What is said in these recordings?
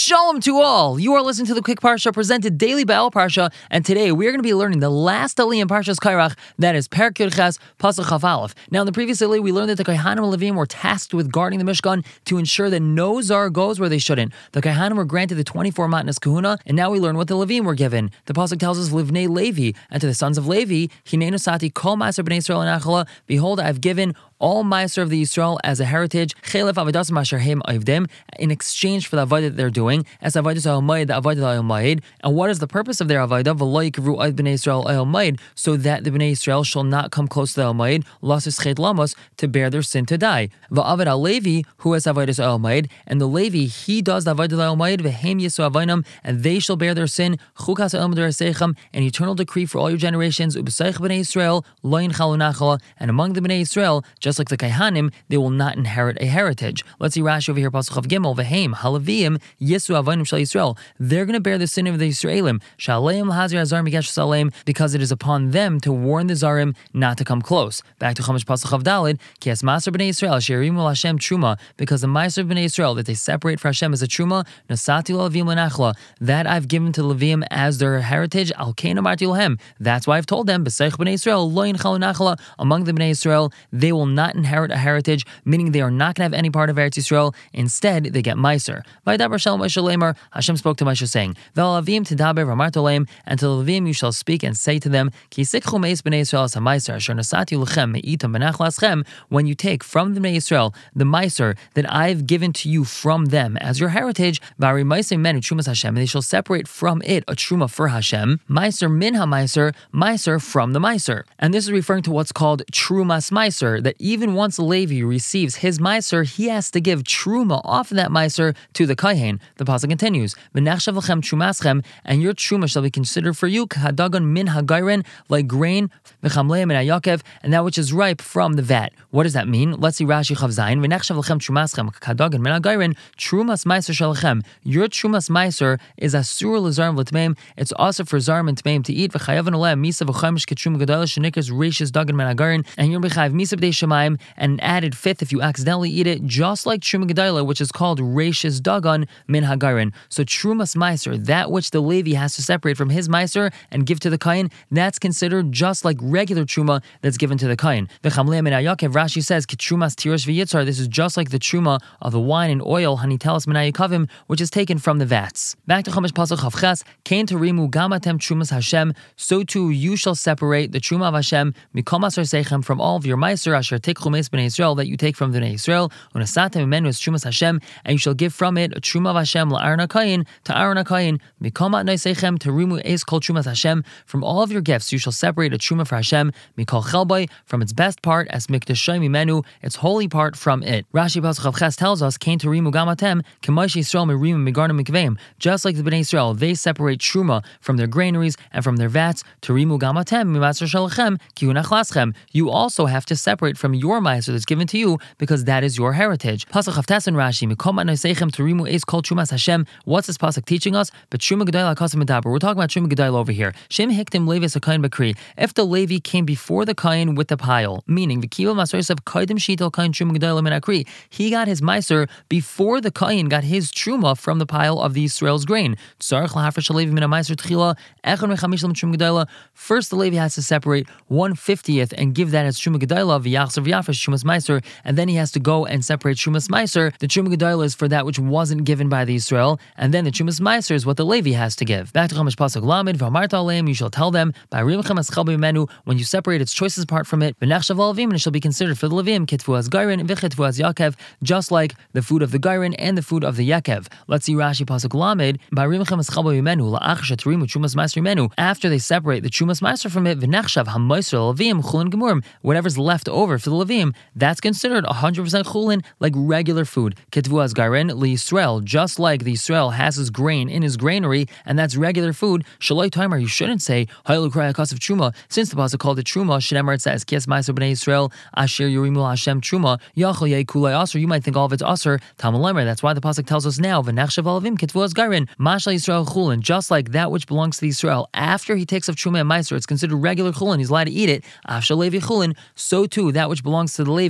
Shalom to all! You are listening to the Quick Parsha presented daily by El Parsha, and today we are going to be learning the last Aliyah in Parshas Kairach, that is Perek Yud Ches, Pasuk Chaf Aleph. Now in the previous Aliyah we learned that the Kohanim and Levim were tasked with guarding the Mishkan to ensure that no Zar goes where they shouldn't. The Kohanim were granted the 24 Matnas Kahuna, and now we learn what the Levim were given. The Pasuk tells us, Livnei Levi, and to the sons of Levi, Hinei Nosati Kol Ma'aser B'nei Yisrael Nachala, behold, I have given all Ma'aser of the Yisrael as a heritage, Chelef Avodas Masher Heim Avdim, in exchange for the avodah that they're doing, as avodas Ohel Moed, the avodah Ohel Moed. And what is the purpose of their avodah? V'lo yikavru ad Bnei Yisrael Ohel Moed, so that the Bnei Yisrael shall not come close to the Ohel Moed, lasus chet lamos, to bear their sin to die. V'avad al Levi, who has avodas Ohel Moed, and the Levi, he does the avodah Ohel Moed, v'hem yisu avainam, and they shall bear their sin, chukas ha'el m'derasechem, an eternal decree for all your generations, u'b'seich Bnei Yisrael, lo yinchalu nachala, and among the Bnei Yisrael, just like the Kaihanim, they will not inherit a heritage. Let's see Rashi over here, Pasuk Chav Gimel, v'heim halavim yisu avanim shal Yisrael. They're going to bear the sin of the Yisraelim, shaleim lahazir azar migesh salem, because it is upon them to warn the Zarim not to come close. Back to Chumash Pasuk Chav Daled, ki es maser b'nei Yisrael sherimu Hashem truma, because the maser of b'nei Yisrael that they separate for Hashem as a truma, nasati l'levim l'nachla, that I've given to Levim as their heritage. Al kein amarti lahem, that's why I've told them b'seich b'nei Yisrael lo yinchalu nachla, among the b'nei Yisrael they will not inherit a heritage, meaning they are not going to have any part of Eretz Yisrael. Instead, they get Meiser. Vaydaber Shalom Moshe Lemar, Hashem spoke to Moshe saying, V'alavim tidaber v'amart oleim, and to the Levim you shall speak and say to them, Ki sikchu meis b'nei Yisrael as ha-Meiser, asher nasati lechem me'itam b'nachlaschem, when you take from the b'nei Yisrael the Meiser that I've given to you from them as your heritage, v'ari Meiser menu trumas Hashem, and they shall separate from it a truma for Hashem, Meiser min ha-Meiser, Meiser from the Meiser. And this is referring to what's called Trumas Meiser, that even once Levi receives his Meiser, he has to give Truma off of that Meiser to the Kohen. The pasuk continues, V'nachshav lechem trumaschem, and your Truma shall be considered for you, k'hadagon min hagayren, like grain, v'chamleim and hayakev, and that which is ripe from the vat. What does that mean? Let's see Rashi Chav Zayin, V'nachshav lechem trumaschem, k'hadagon min hagayren, Trumas Meiser shalachem. Your Trumas Meiser is asur l'zarim l'tmeim, it's also for zarim and tmeim to eat, v'chayavan oleh misa v'chamish k'trum gedala shenikers reishes dagan min hagayren, and you're b'chayav misa b'dei shemaim, and an added fifth if you accidentally eat it, just like Truma Gedaila, which is called Reishis Dagan Min Hagarin. So Trumas Meiser, that which the Levi has to separate from his Meiser and give to the Kohen, that's considered just like regular Truma that's given to the Kohen. V'chamleim min hayakev, Rashi says, Trumas tirosh v'yitzar, this is just like the Truma of the wine and oil, hanitelas min hayakavim, which is taken from the vats. Back to Chumash Pasuk Chav Ches, Kain terimu gamatem Trumas Hashem, so too you shall separate the Truma of Hashem, mikol maser seichem, from all of your Meiser, asher tikchu meis b'nei Yisrael, that you take from the Bnei Yisrael, unasatem imenu es trumas Hashem, and you shall give from it a truma of Hashem la'aron HaKoyin, to Aaron HaKoyin, mikol matnoseichem terimu es kol trumas Hashem, from all of your gifts you shall separate a truma for Hashem, mikol chelboi, from its best part, as mikdashay mimenu, its holy part from it. Rashi Pasuk Chav Ches tells us, Kain terimu gamatem, k'mosh Yisrael merimu migarnim mikveim, just like the Bnei Yisrael, they separate truma from their granaries and from their vats, terimu gamatem mimaser shalachem, ki hu nachlaschem, you also have to separate from your Meiser that's given to you, because that is your heritage. Pasuk Chav Tes and Rashi, Mikom Matnoseichem Terimu Eis Kol Trumas Hashem. What's this pasuk teaching us? But Truma Gedaila Kasim Medaber. We're talking about Truma Gedaila over here. Shem Hiktim Levis HaKoyin Bakri. If the Levi came before the Kohen with the pile, meaning the Kiva Masoresev Koidim Shitel Kohen Truma Gedaila Min Akri, he got his Meiser before the Kohen got his Truma from the pile of the Yisrael's grain. Tzarech Lahafresh Levi Min Meiser Tchila Echon Mechamish Lam Truma Gedaila. First, the Levi has to separate 1/50th and give that as Truma Gedaila v'Yachzer v'Yafresh Trumas Meiser, and then he has to go and separate Trumas Meiser. The Truma Gedaila is for that which wasn't given by the Yisrael, and then the Trumas Meiser is what the Levi has to give. Back to Chumash Pasuk Lamed, V'amarta aleim, you shall tell them, Ba'arimchem as chelbei menu, when you separate its choices apart from it, V'nechshav l'Levim, and it shall be considered for the Levim, kitvu as Gairin, v'chitvu as Yakev, just like the food of the Gairin and the food of the Yakev. Let's see Rashi Pasuk Lamed, Ba'arimchem as chelbei menu, la'ach sheterimu Trumas Meiser menu, after they separate the Trumas Meiser from it, V'nechshav ha-Meiser l'Levim, chulin gemurim, whatever's left over for the Levim, that's considered 100% chulin, like regular food. Ketvu as Gairin li-Yisrael, just like the Yisrael has his grain in his granary, and that's regular food. Shaloi Timer, you shouldn't say Haylu Kraya Kas of Truma, since the pasuk called it Truma. Shneimar, it says Kies Ma'aser Bnei Yisrael Asher Yurimu Hashem Truma Yachol Yei Kulei Aser. You might think all of it's Aser. Talmud Lemer. That's why the pasuk tells us now V'nachshav Alavim Ketvu as Gairin Mashal Yisrael Chulin, just like that which belongs to the Yisrael after he takes of Truma and Meiser, it's considered regular Chulin. He's allowed to eat it. Afshal Levi Chulin, so too that which belongs to the Levi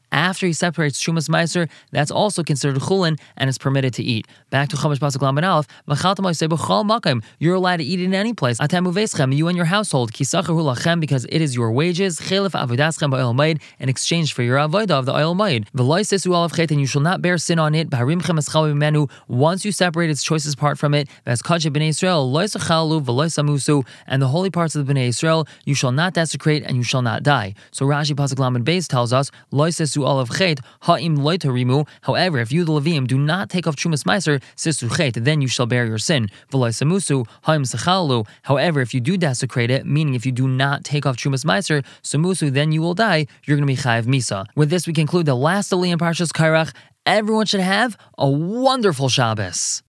after he separates Trumas Meiser, that's also considered chulin and is permitted to eat. Back to Chumash Pasuk Lamed Aleph, you're allowed to eat it in any place. You and your household, because it is your wages, in exchange for your avodah of the oil made. And you shall not bear sin on it. Once you separate its choicest part from it, and the holy parts of the Bnei Israel, you shall not desecrate and you shall not die. So Rashi Pasuk Lamed Beis tells us, however, if you the Levim do not take off Trumas Meiser, then you shall bear your sin. However, if you do desecrate it, meaning if you do not take off Trumas Meiser, Samusu, then you will die, you're going to be Chayav Misa. With this, we conclude the last Aliyah in Parshas Kairach. Everyone should have a wonderful Shabbos.